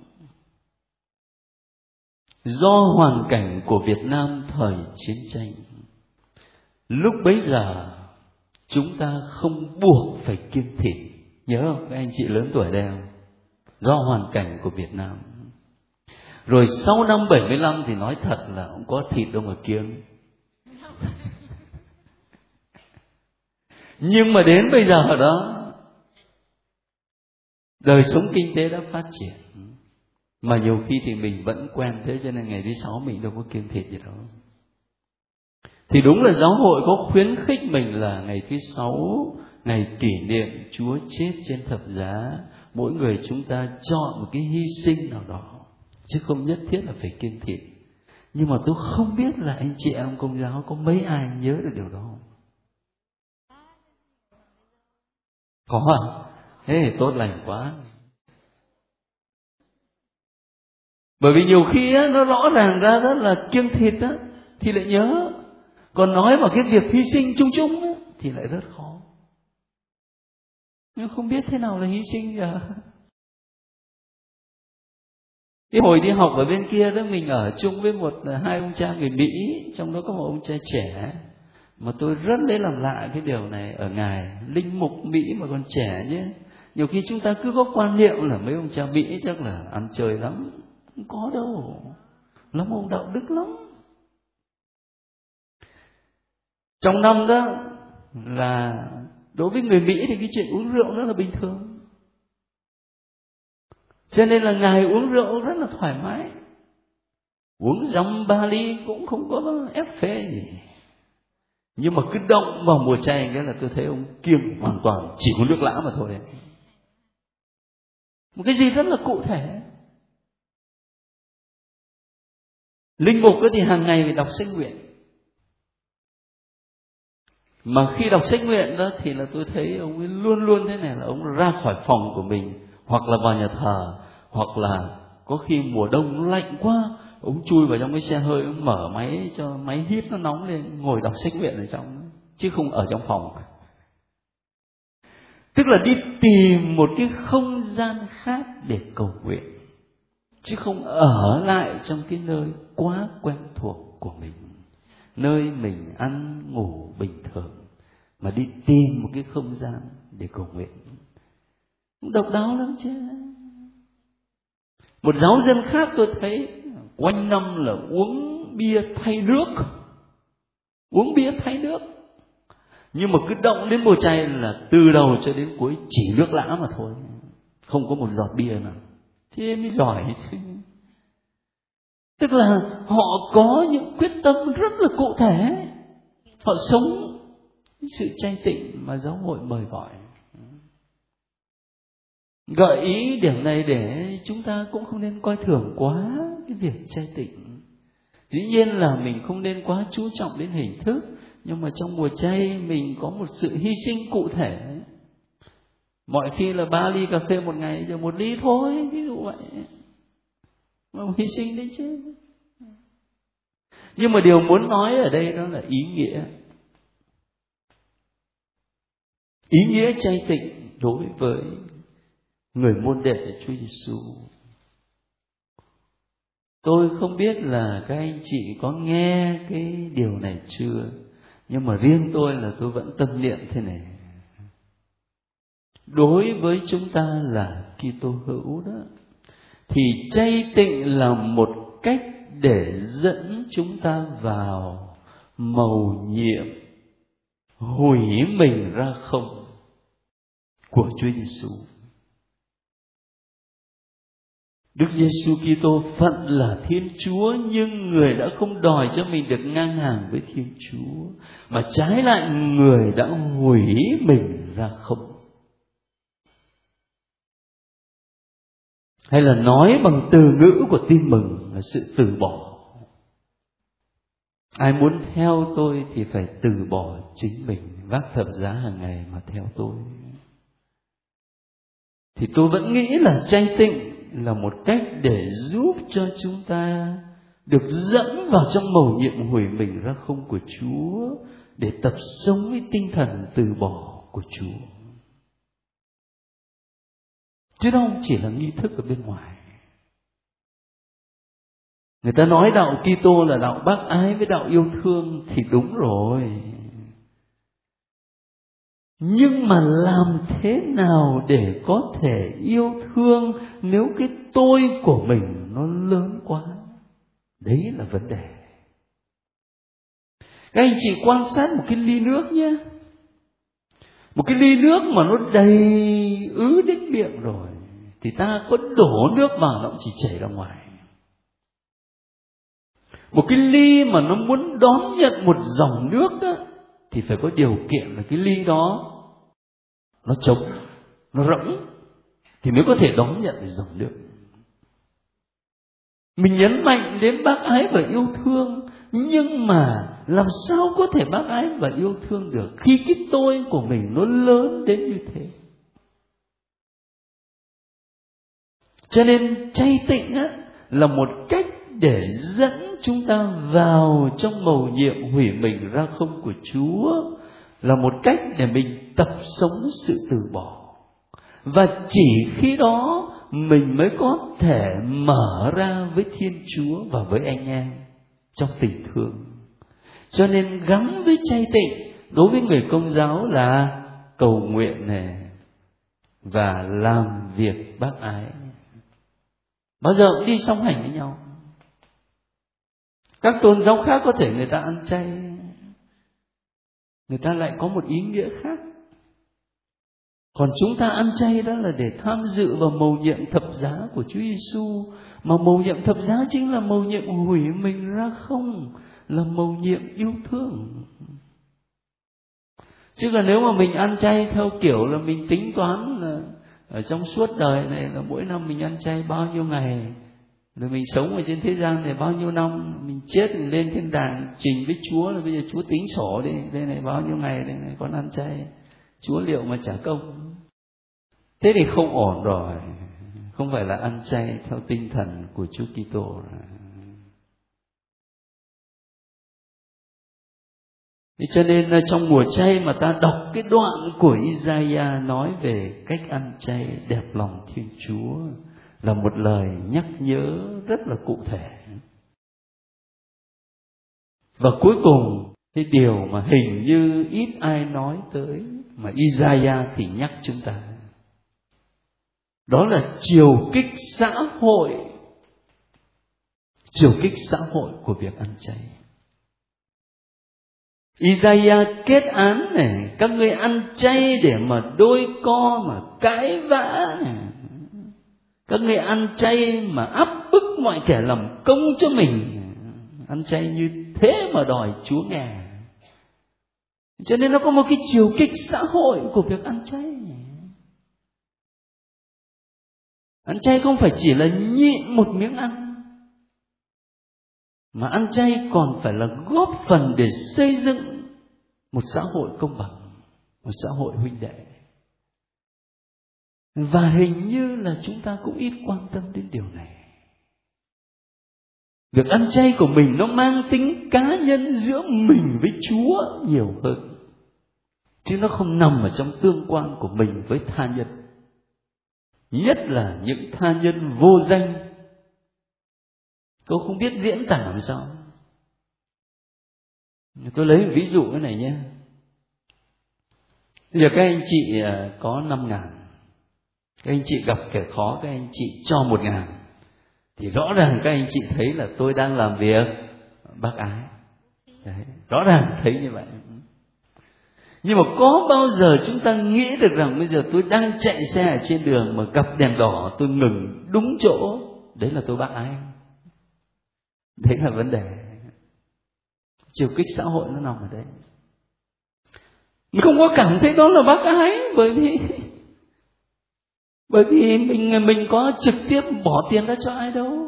Do hoàn cảnh của Việt Nam thời chiến tranh, lúc bấy giờ chúng ta không buộc phải kiêng thịt. Nhớ không? Các anh chị lớn tuổi đây không? Do hoàn cảnh của Việt Nam. Rồi sau năm 75 thì nói thật là không có thịt đâu mà kiêng. Nhưng mà đến bây giờ đó, đời sống kinh tế đã phát triển, mà nhiều khi thì mình vẫn quen thế, cho nên ngày thứ 6 mình đâu có kiêng thịt gì đâu. Thì đúng là giáo hội có khuyến khích mình là ngày thứ 6, ngày kỷ niệm Chúa chết trên thập giá, mỗi người chúng ta chọn một cái hy sinh nào đó, chứ không nhất thiết là phải kiêng thịt. Nhưng mà tôi không biết là anh chị em Công giáo có mấy ai nhớ được điều đó không? Có à? Thế thì tốt lành quá. Bởi vì nhiều khi nó rõ ràng ra đó là kiêng thịt thì lại nhớ. Còn nói vào cái việc hy sinh chung chung thì lại rất khó. Nhưng không biết thế nào là hy sinh giờ. Cái hồi đi học ở bên kia đó, mình ở chung với hai ông cha người Mỹ, trong đó có một ông cha trẻ. Mà tôi rất lấy làm lạ cái điều này ở ngài linh mục Mỹ mà còn trẻ nhé. Nhiều khi chúng ta cứ có quan niệm là mấy ông cha Mỹ chắc là ăn chơi lắm. Không có đâu. Lắm ông đạo đức lắm. Trong năm đó là đối với người Mỹ thì cái chuyện uống rượu rất là bình thường. Cho nên là ngài uống rượu rất là thoải mái. Uống dăm 3 ly cũng không có ép phê gì. Nhưng mà cứ động vào mùa chay cái là tôi thấy ông kiêng hoàn toàn, chỉ có nước lã mà thôi. Một cái gì rất là cụ thể. Linh mục thì hàng ngày phải đọc sách nguyện. Mà khi đọc sách nguyện đó thì là tôi thấy ông ấy luôn luôn thế này, là ông ra khỏi phòng của mình, hoặc là vào nhà thờ, hoặc là có khi mùa đông lạnh quá, ông chui vào trong cái xe hơi, ông mở máy cho máy hít nó nóng lên, ngồi đọc sách nguyện ở trong, chứ không ở trong phòng. Tức là đi tìm một cái không gian khác để cầu nguyện, chứ không ở lại trong cái nơi quá quen thuộc của mình, nơi mình ăn ngủ bình thường, mà đi tìm một cái không gian để cầu nguyện. Cũng độc đáo lắm chứ. Một giáo dân khác tôi thấy quanh năm là uống bia thay nước. Uống bia thay nước. Nhưng mà cứ động đến mùa chay là từ đầu cho đến cuối chỉ nước lã mà thôi. Không có một giọt bia nào. Thế mới giỏi chứ. Tức là họ có những quyết tâm rất là cụ thể. Họ sống sự chay tịnh mà giáo hội mời gọi. Gợi ý điểm này để chúng ta cũng không nên coi thường quá cái việc chay tịnh. Dĩ nhiên là mình không nên quá chú trọng đến hình thức, nhưng mà trong mùa chay mình có một sự hy sinh cụ thể. Mọi khi là 3 ly cà phê một ngày, giờ 1 ly thôi, ví dụ vậy. Mà hy sinh đấy chứ. Nhưng mà điều muốn nói ở đây đó là ý nghĩa. Ý nghĩa chay tịnh đối với người môn đệ Chúa Giêsu. Tôi không biết là các anh chị có nghe cái điều này chưa, nhưng mà riêng tôi là tôi vẫn tâm niệm thế này. Đối với chúng ta là Kitô hữu đó, thì chay tịnh là một cách để dẫn chúng ta vào mầu nhiệm hủy mình ra không của Chúa Giêsu. Đức Giêsu Kitô phận là Thiên Chúa, nhưng người đã không đòi cho mình được ngang hàng với Thiên Chúa, mà trái lại người đã hủy mình ra không. Hay là nói bằng từ ngữ của tin mừng là sự từ bỏ. Ai muốn theo tôi thì phải từ bỏ chính mình, vác thập giá hàng ngày mà theo tôi. Thì tôi vẫn nghĩ là chay tịnh là một cách để giúp cho chúng ta được dẫn vào trong mầu nhiệm hủy mình ra không của Chúa, để tập sống với tinh thần từ bỏ của Chúa, chứ không chỉ là nghi thức ở bên ngoài. Người ta nói đạo Kitô là đạo bác ái với đạo yêu thương thì đúng rồi. Nhưng mà làm thế nào để có thể yêu thương nếu cái tôi của mình nó lớn quá? Đấy là vấn đề. Các anh chị quan sát một cái ly nước nhé. Một cái ly nước mà nó đầy ứ đến miệng rồi, thì ta có đổ nước vào nó cũng chỉ chảy ra ngoài. Một cái ly mà nó muốn đón nhận một dòng nước đó, thì phải có điều kiện là cái ly đó nó trống, nó rỗng, thì mới có thể đón nhận được dòng nước. Mình nhấn mạnh đến bác ái và yêu thương, nhưng mà làm sao có thể bác ái và yêu thương được khi cái tôi của mình nó lớn đến như thế? Cho nên chay tịnh á, là một cách để dẫn chúng ta vào trong mầu nhiệm hủy mình ra không của Chúa, là một cách để mình tập sống sự từ bỏ. Và chỉ khi đó mình mới có thể mở ra với Thiên Chúa và với anh em trong tình thương. Cho nên gắn với chay tịnh đối với người Công giáo là cầu nguyện này và làm việc bác ái. Bao giờ cũng đi song hành với nhau. Các tôn giáo khác có thể người ta ăn chay, người ta lại có một ý nghĩa khác. Còn chúng ta ăn chay đó là để tham dự vào mầu nhiệm thập giá của Chúa Giêsu, mà mầu nhiệm thập giá chính là mầu nhiệm hủy mình ra không, là mầu nhiệm yêu thương. Chứ là nếu mà mình ăn chay theo kiểu là mình tính toán là ở trong suốt đời này là mỗi năm mình ăn chay bao nhiêu ngày, rồi mình sống ở trên thế gian này bao nhiêu năm, mình chết mình lên thiên đàng trình với Chúa là bây giờ Chúa tính sổ đi, đây này bao nhiêu ngày đây này con ăn chay, Chúa liệu mà trả công. Thế thì không ổn rồi, không phải là ăn chay theo tinh thần của Chúa Kitô rồi. Thế cho nên là trong mùa chay mà ta đọc cái đoạn của Isaiah nói về cách ăn chay đẹp lòng Thiên Chúa, là một lời nhắc nhớ rất là cụ thể. Và cuối cùng, cái điều mà hình như ít ai nói tới mà Isaiah thì nhắc chúng ta, đó là chiều kích xã hội. Chiều kích xã hội của việc ăn chay. Isaiah kết án này, các ngươi ăn chay để mà đôi co mà cãi vã này. Các ngươi ăn chay mà áp bức mọi kẻ làm công cho mình. Ăn chay như thế mà đòi Chúa nghe. Cho nên nó có một cái chiều kích xã hội của việc ăn chay. Ăn chay không phải chỉ là nhịn một miếng ăn, mà ăn chay còn phải là góp phần để xây dựng một xã hội công bằng, một xã hội huynh đệ. Và hình như là chúng ta cũng ít quan tâm đến điều này. Việc ăn chay của mình nó mang tính cá nhân giữa mình với Chúa nhiều hơn, chứ nó không nằm ở trong tương quan của mình với tha nhân. nhất là những tha nhân vô danh. Tôi không biết diễn tả làm sao. Tôi lấy ví dụ cái này nhé. Bây giờ các anh chị có 5.000, các anh chị gặp kẻ khó, các anh chị cho 1.000, thì rõ ràng các anh chị thấy là tôi đang làm việc bác ái. Đấy, rõ ràng thấy như vậy. Nhưng mà có bao giờ chúng ta nghĩ được rằng bây giờ tôi đang chạy xe ở trên đường mà gặp đèn đỏ tôi ngừng đúng chỗ, đấy là tôi bác ái? Đấy là vấn đề. Chiều kích xã hội nó nằm ở đấy. Mình không có cảm thấy đó là bác ái, bởi vì mình có trực tiếp bỏ tiền ra cho ai đâu.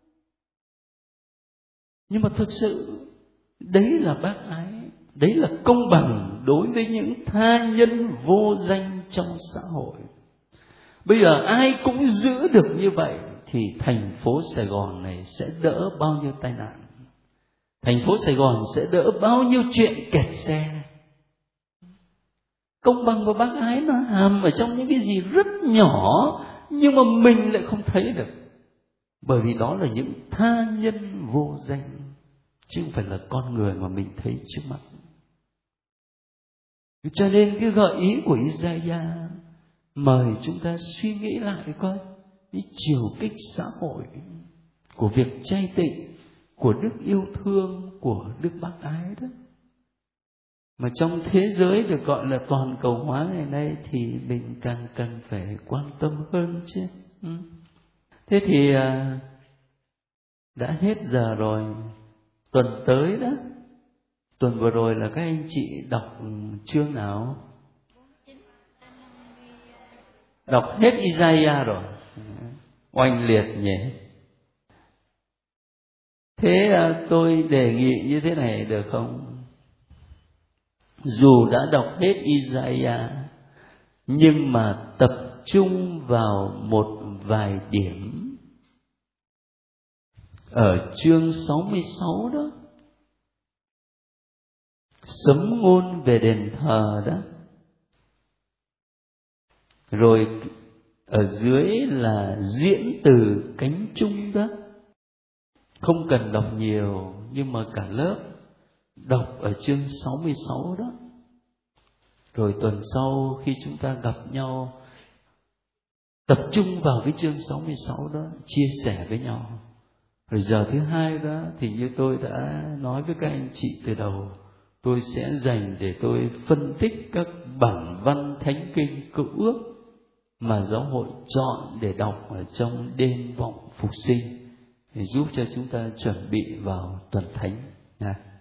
Nhưng mà thực sự đấy là bác ái, đấy là công bằng đối với những tha nhân vô danh trong xã hội. Bây giờ ai cũng giữ được như vậy thì thành phố Sài Gòn này sẽ đỡ bao nhiêu tai nạn, thành phố Sài Gòn sẽ đỡ bao nhiêu chuyện kẹt xe. Công bằng và bác ái nó hàm ở trong những cái gì rất nhỏ, nhưng mà mình lại không thấy được, bởi vì đó là những tha nhân vô danh, chứ không phải là con người mà mình thấy trước mắt. Cho nên cái gợi ý của Isaiah mời chúng ta suy nghĩ lại coi cái chiều kích xã hội của việc chay tịnh, của đức yêu thương, của đức bác ái đó. Mà trong thế giới được gọi là toàn cầu hóa ngày nay thì mình càng cần phải quan tâm hơn chứ. Thế thì đã hết giờ rồi. Tuần tới đó, tuần vừa rồi là các anh chị đọc chương nào? Đọc hết Isaiah rồi. Oanh liệt nhỉ. Thế tôi đề nghị như thế này được không? Dù đã đọc hết Isaiah, nhưng mà tập trung vào một vài điểm ở chương 66 đó, sấm ngôn về đền thờ đó, rồi ở dưới là diễn từ cánh chung đó. Không cần đọc nhiều, nhưng mà cả lớp đọc ở chương 66 đó. Rồi tuần sau khi chúng ta gặp nhau, tập trung vào cái chương 66 đó, chia sẻ với nhau. Rồi giờ thứ hai đó thì như tôi đã nói với các anh chị từ đầu, tôi sẽ dành để tôi phân tích các bản văn thánh kinh Cựu Ước mà giáo hội chọn để đọc ở trong đêm vọng phục sinh, để giúp cho chúng ta chuẩn bị vào tuần thánh.